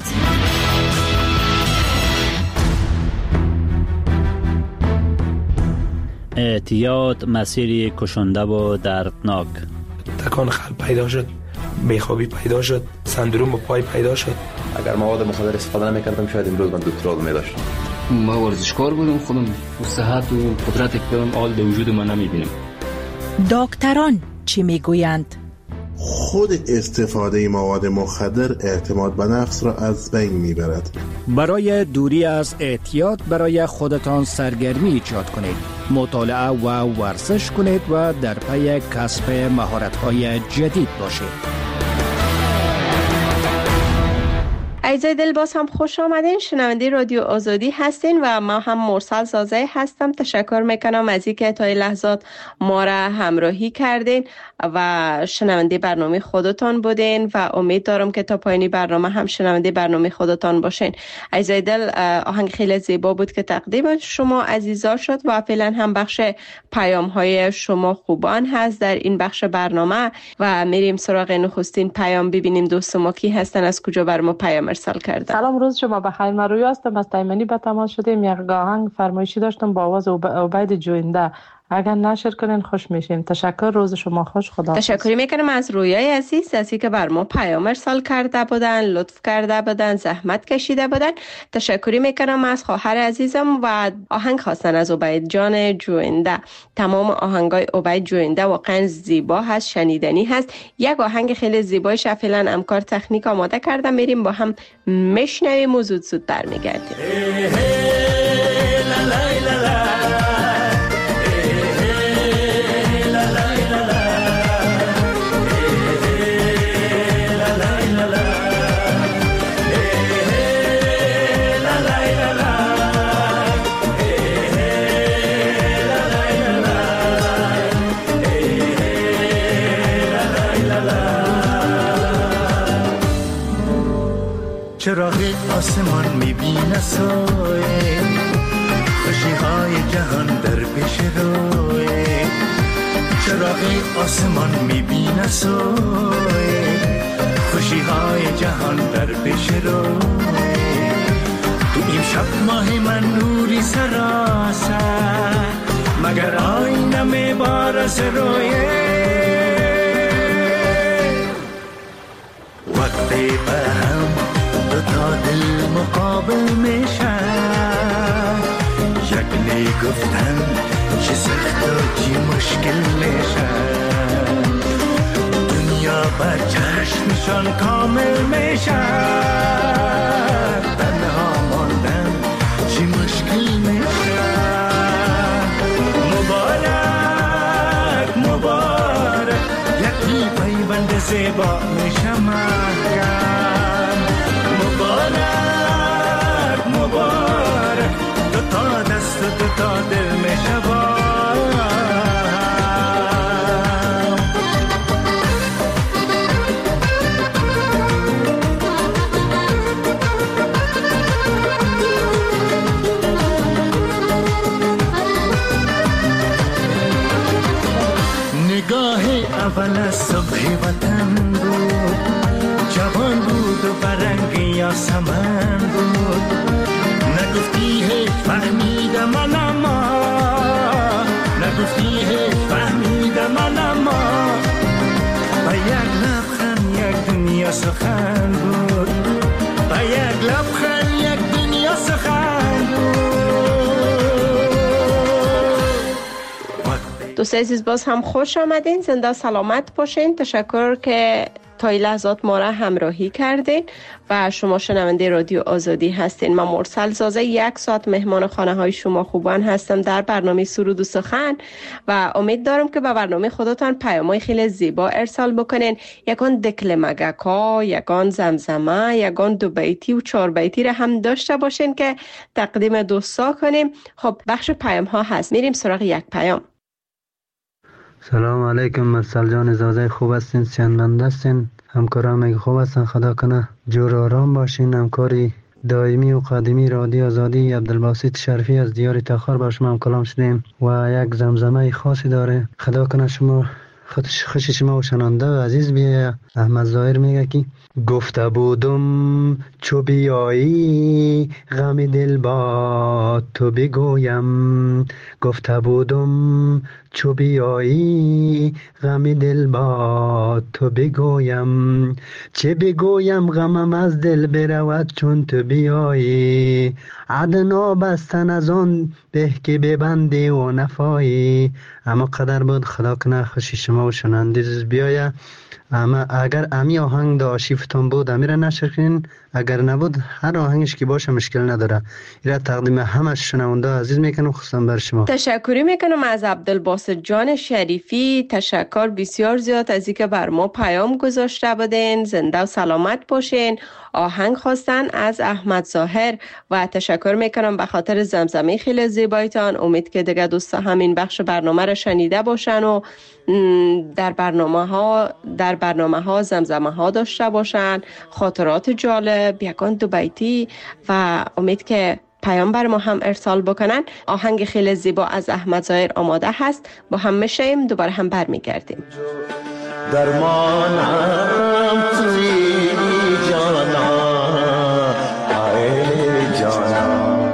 اعتیاد مسیری کشنده و دردناک. تکان قلب پیدا شد، بیخوابی پیدا شد، سندروم با پای پیدا شد. اگر مواد مخدر استفاده نمی‌کردم شاید امروز من دکترا می‌داشتم. ما ورزشکار بودم، خودم و صحت و قدرت کلام آل در وجود من نمی‌بینم. دکتران چی میگویند؟ خود استفاده مواد مخدر اعتماد به نفس را از بین میبرد. برای دوری از اعتیاد برای خودتان سرگرمی ایجاد کنید، مطالعه و ورزش کنید و در پی کسب مهارت‌های جدید باشید. عزیزای دل، باز هم خوش آمدین. شنونده رادیو آزادی هستین و ما هم مرسل زازه هستم. تشکر میکنم از اینکه تا این لحظات ما را همراهی کردین و شنونده برنامه خودتان بودین و امید دارم که تا پایانی برنامه هم شنونده برنامه خودتان باشین. عزیزای دل، آهنگ خیلی زیبا بود که تقدیم شما عزیزا شد و فعلا هم بخش پیام های شما خوبان هست در این بخش برنامه و میریم سراغ نخستین پیام، ببینیم دوست ما کی هستن، از کجا بر ما پیام ارسال کرده. سلام، روز شما بخیر. من رویا هستم از تایمنی به تماس شدیم. یک آهنگ فرمایشی داشتم با آواز عبید جوینده، اگر نشر کنین خوش میشیم. تشکر، روز شما خوش. خدا تشکر میکنم از رویای عزیز، عزیزی که بر ما پیام ارسال کرده بودن، لطف کرده بودن، زحمت کشیده بودن. تشکر میکنم از خواهر عزیزم و آهنگ خواستن از عبید جان جوینده. تمام آهنگای عبید جوینده واقعا زیبا هست، شنیدنی هست. یک آهنگ خیلی زیبایش فعلا امکار تکنیک آماده کردم، میریم با هم میشنویم، موضوع زود برمیگردیم. چراغ آسمان میبینه سایه، خوشی های جهان در پیش روی. چراغ آسمان میبینه سایه، خوشی های جهان در پیش روی. تو این شب ماه من نوری سراسر، مگر آینه میبارس رویه. وقتی به هم دو تا دل مقابل میشن، شکلی گفتن چی سخت و چی مشکل میشن. دنیا بر چشمشان کامل میشن، تنها ماندن چی مشکل میشن. مبارک مبارک یکی پیوند زیبا میشه محکم. مبارک مبارک دو تا دست و دو تا دل میشه با. نگاه اول صبح وطن بود، جوان بود و برنگ یاسمن بود. نگفتی هیچ فهمیدم من اما، نگفتی هیچ فهمیدم من اما. و یک لبخند یک دنیا سخن بود. دوست عزیز باز هم خوش آمدین، زنده سلامت باشین. تشکر که تا این لحظات ما را همراهی کردین و شما شنونده رادیو آزادی هستین. من مرسل زازه یک ساعت مهمان خانه های شما خوبان هستم در برنامه سرود و سخن و امید دارم که به برنامه خودتان پیام‌های خیلی زیبا ارسال بکنین. یکان دکل مگکا، یکان زمزمه، یکان دو بیتی و چهار بیتی را هم داشته باشین که تقدیم دوستا کنیم. خب بخش پیام ها هست، میریم سراغ یک پیام. سلام علیکم مرسل جان، زازه خوب هستین؟ شنونده هستین؟ همکارم میگه خوب هستن، خدا کنه جور آرام باشین. همکاری دائمی و قدیمی رادیو آزادی عبدالباسط شریفی از دیار تخار با شما هم کلام شدیم و یک زمزمه خاصی داره. خدا کنه شما خوش شما و شنونده و عزیز بیه. احمد ظاهر میگه که گفته بودم چو بیایی غم دل با تو بگویم، گفته بودم چو بیایی غم دل با تو بگویم، چه بگویم غمم از دل برود چون تو بیایی، عدنا بستن از آن به که ببندی و نفایی. اما قدر بود خدا کنه خوشی شما و شنونده بیایه. اما اگر امی آهنگ دا آشیفتان بود امیره نشر کنین، اگر نبود هر آهنگش که باشه مشکل نداره. ایره تقدیم همه شنونده عزیز میکنم، خصوصا بر شما. تشکری میکنم از عبدالباسط جان شریفی. تشکر بسیار زیاد از اینکه بر ما پیام گذاشته بودین. زنده و سلامت باشین. آهنگ خواستن از احمد ظاهر و تشکر میکنم به خاطر زمزمه خیلی زیبایتان. امید که دیگه دوستا همین بخش برنامه را شنیده باشن و در برنامه ها در برنامه ها زمزمه ها داشته باشن، خاطرات جالب، یکان دو بیتی و امید که پیام بر ما هم ارسال بکنن. آهنگ خیلی زیبا از احمد ظاهر آماده هست، با هم میشیم دوباره هم برمیگردیم. درمانم توی جانا، ای جانا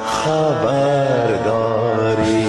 خبرداری،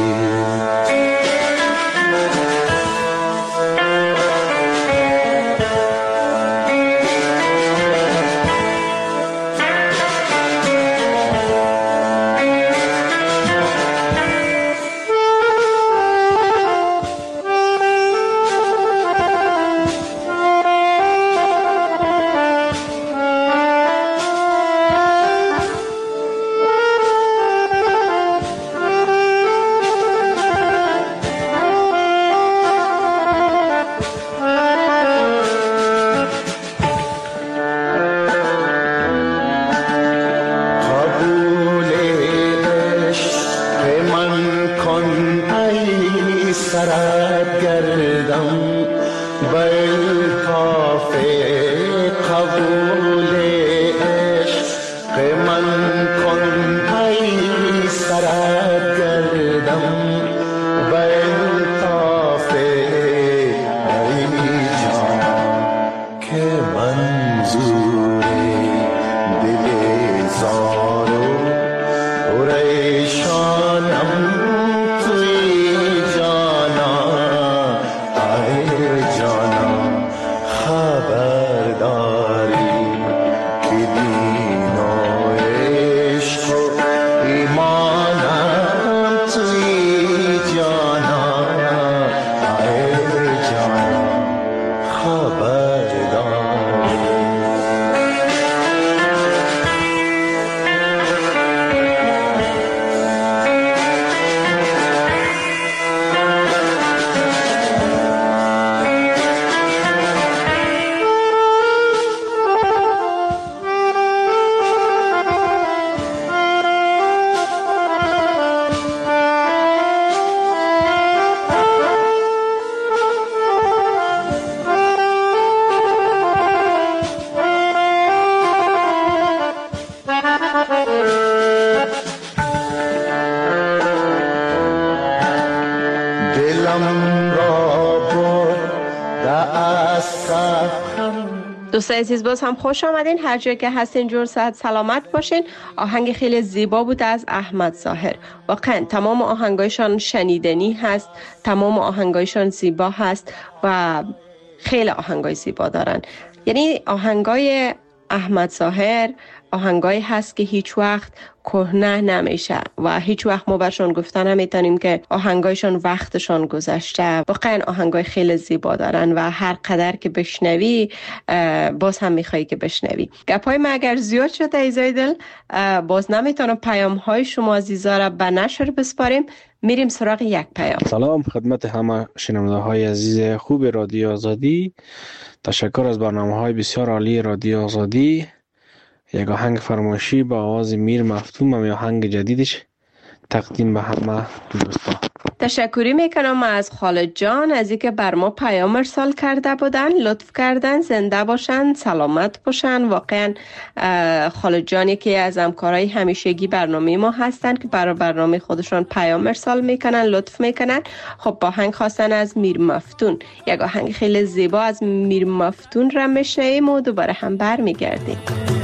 دوستان عزیز باز هم خوش آمدین. هر جایی که هستین جور صحت سلامت باشین. آهنگ خیلی زیبا بود از احمد ظاهر. واقعا تمام آهنگایشان شنیدنی هست، تمام آهنگایشان زیبا هست و خیلی آهنگای زیبا دارن. یعنی آهنگای احمد ظاهر آهنگایی هست که هیچ وقت کهنه نمیشه و هیچ وقت ما برشان گفتن نمیتونیم که آهنگایشان وقتشان گذشته. واقعا آهنگای خیلی زیبا دارن و هر قدر که بشنوی باز هم میخوایی که بشنوی. گپای ما اگر زیاد شده ایزای دل، باز نمیتونم پیام های شما عزیزا را به نشر بسپاریم. میریم سراغ یک پیام. سلام خدمت همه شنونده های عزیز خوب رادیو آزادی. تشکر از برنامه های بسیار عالی رادیو آزادی. یک آهنگ فرمایشی با آواز میر مفتون و آهنگ جدیدش تقدیم به همه دوستان. تشکری میکنم از خالد جان از اینکه بر ما پیام ارسال کرده بودن. لطف کردن، زنده باشن، سلامت باشن. واقعا خالد جانی که از همکارای همیشگی برنامه ما هستن که برای برنامه خودشان پیام ارسال میکنن، لطف میکنن. خب با آهنگ خواستن از میر مفتون، یک آهنگ خیلی زیبا از میر مفتون را میشنویم و دوباره هم برمیگردیم.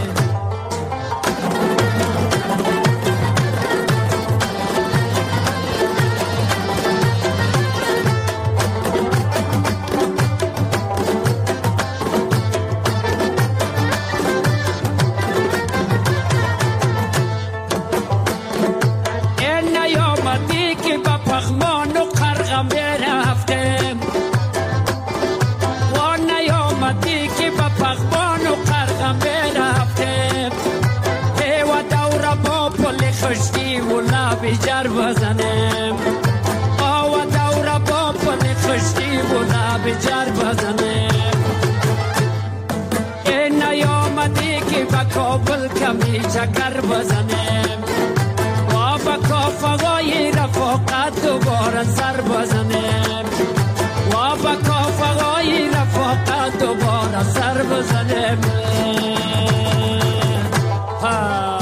بیجار بزنم آوا دورا با پل خشتی بولا بیجار بزنم این نیامدی که با کابل کمی چکر بزنم و با کافقای رفاقت دوباره سر بزنم و با کافقای رفاقت دوباره سر بزنم. ها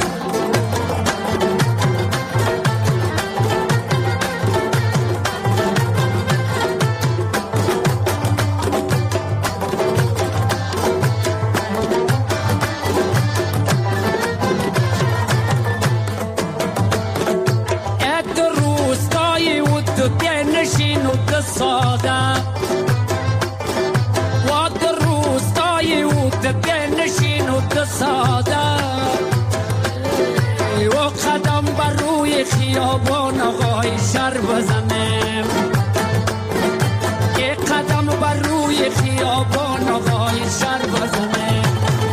ساده و در روستای او دنشین و دساده و قدم بر روی خیابان آقای شر بزنم یک قدم بر روی خیابان آقای شر بزنم.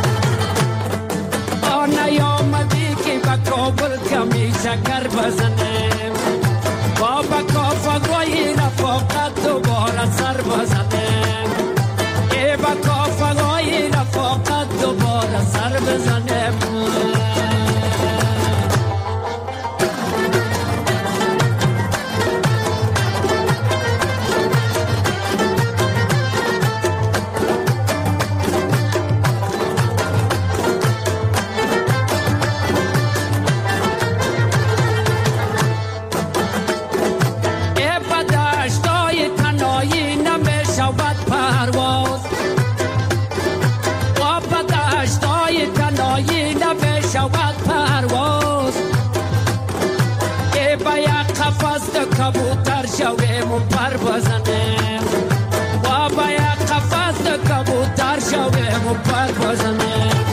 آن نیامدی که با کابل کمی شکر بزنم و با کافقای رفاقت دوباره سر بزنم ای با کافقای رفاقت دوباره سر بزنم. کبوتر شویم و پر بزنیم و با یک قفس کبوتر شویم و پر بزنیم.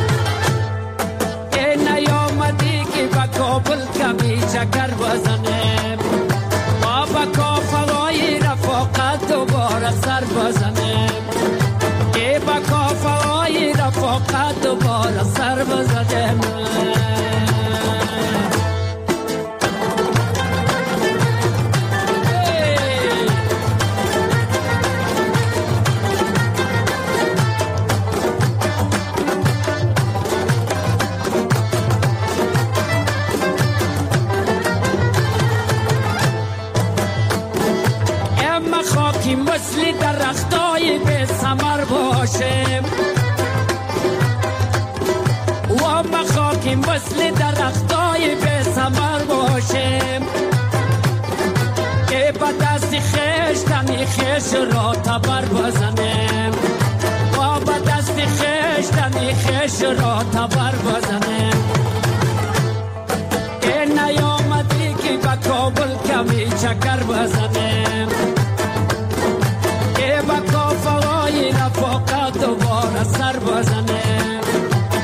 این نیامدی که با کابل کمی چکر بزنیم و با کافقای رفاقت دوباره سر بزنیم ای با کافقای رفاقت دوباره سر بزنیم. مثل درختای به ثمر باشم و مخاکی مثل درختای به ثمر باشم که با دست خیش تنی خیش را تبر بزنم و با دست خیش تنی خیش را تبر بزنم. که نیامدی که با کابل کمی چکر بزنم با کافقای رفاقت دوباره سر بزنم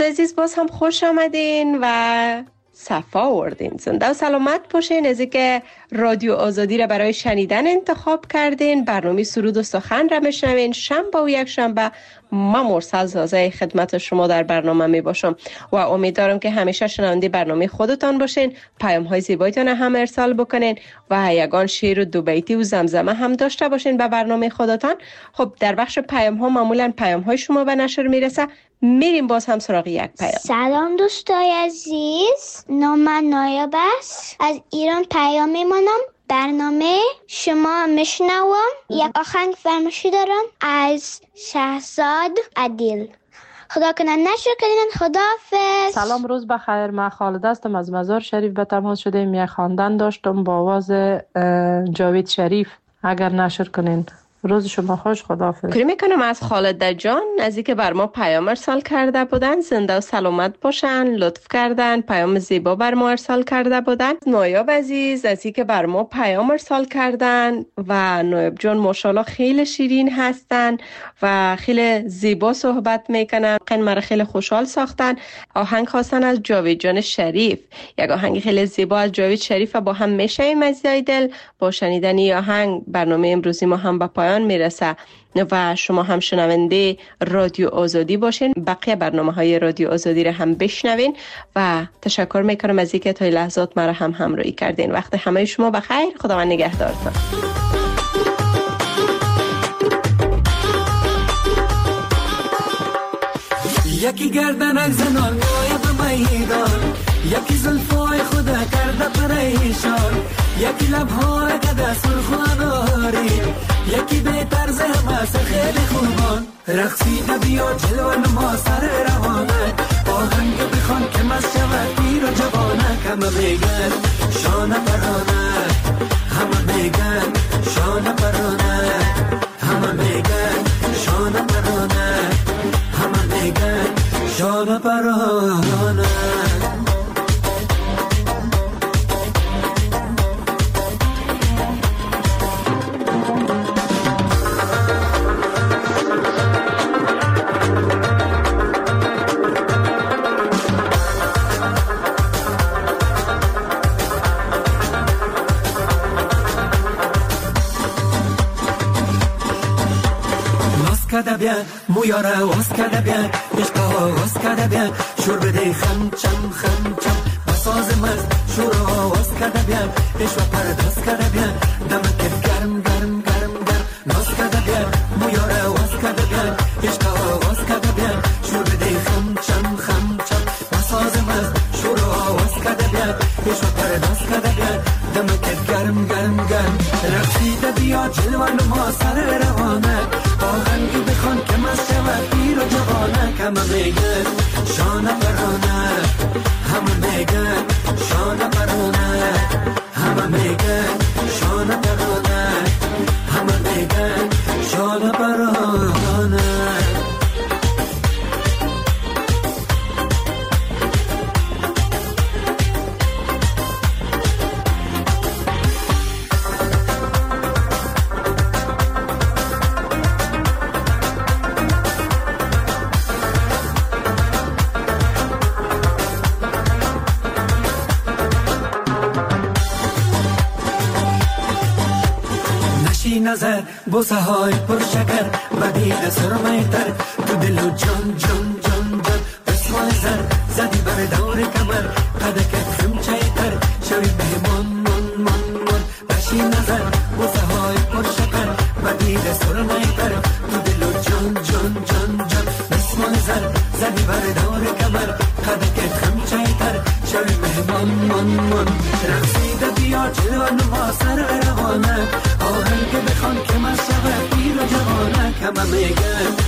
دوست عزیز باز هم خوش آمدین و صفا آوردین. زنده و سلامت باشین. از اینکه رادیو آزادی را برای شنیدن انتخاب کردین. برنامه سرود و سخن را میشنوین شنبه و یک شنبه. من مرسل زازه خدمت شما در برنامه می باشم و امیدوارم که همیشه شنونده برنامه خودتان باشین. پیام های زیبایتان هم ارسال بکنین و یگان شعر و دو بیتی و زمزمه هم داشته باشین به برنامه خودتان. خب در بخش پیام ها معمولا پیام های شما به نشر میرسه. میریم باز هم سراغ یک پیام. سلام دوستای عزیز، نام من نایب است، از ایران پیام میمانم. برنامه شما میشنوم. یک آهنگ فرمایشی دارم از شهزاد عدیل. خدا کنه نشر کنین. خداحافظ. سلام، روز بخیر. من خالد هستم، از مزار شریف به تماس شدیم. یک خواندن داشتم با آواز جاوید شریف. اگر نشر کنین روز شما خوش. خداحافظ. کری میکنم از خالد جان، از اینکه بر ما پیام ارسال کرده بودن. زنده و سلامت باشن، لطف کردن، پیام زیبا بر ما ارسال کرده بودن. نایب عزیز از اینکه بر ما پیام ارسال کردن و نایب جان ماشاءالله خیلی شیرین هستن و خیلی زیبا صحبت میکنن. مرا خیلی خوشحال ساختن. آهنگ خواستن از جاوید جان شریف، یک آهنگ خیلی زیبا از جاوید شریف. با هم میشیم عزیزای دل. با شنیدن این آهنگ برنامه امروزی ما هم به پایان میرسه و شما هم شنونده رادیو آزادی باشین. بقیه برنامه های رادیو آزادی را هم بشنوین و تشکر میکنم از اینکه تا لحظات مرا هم همراهی کردین. وقت همه شما بخیر. خداوند نگهدارتان. یکی گردنک زنان نایب میدان، یکی زلفای خدا کرده پریشان، یکی لبها کده سرخ و ناری، یکی به طرز همه سر خیلی خوبان. رقصیده بیا جلو نما سر روانه، آهنگ بخوان که مست شود پیر و جوانه. همه میگن شانه پرانه، همه میگن شانه پرانه، همه میگن شانه پرانه، همه میگن شانه پرانه. کده بیا مویاره واس کده بیا عشقا واس کده بیا شور بده خم چم خم چم بساز مست شور واس کده بیا عشق پرداز کده بیا دمک گرم گرم گرم گرم ناز کده بیا مویاره واس کده بیا عشقا واس کده بیا شور بده خم چم خم چم بساز مست شور واس کده بیا عشق پرداز کده بیا دمک گرم گرم گرم رقصیده بیا جلوه نما سر روانه، آهنگی بخوان که مست شود پیر و جوانه. همه میگن شانه پرانه، همه میگن شانه پرانه، همه میگن شانه پرانه، همه میگن شانه پرانه. نظر بوسه های پرشکر بدید سرمه تر تو دل و جان جان جان جان بسمای زر زدی بر دور کمر قدکت خمچه تر شوی بهمان من من من بشی نظر بوسه های پرشکر بدید سرمه تر تو دل و جان جان جان جان بسمای زر زدی بر دور کمر قدکت خمچه تر شوی بهمان من من رقصیده بیا جلو نما سر روانه، آهنگ بخوان که من شود پیر و جوانه. همه میگن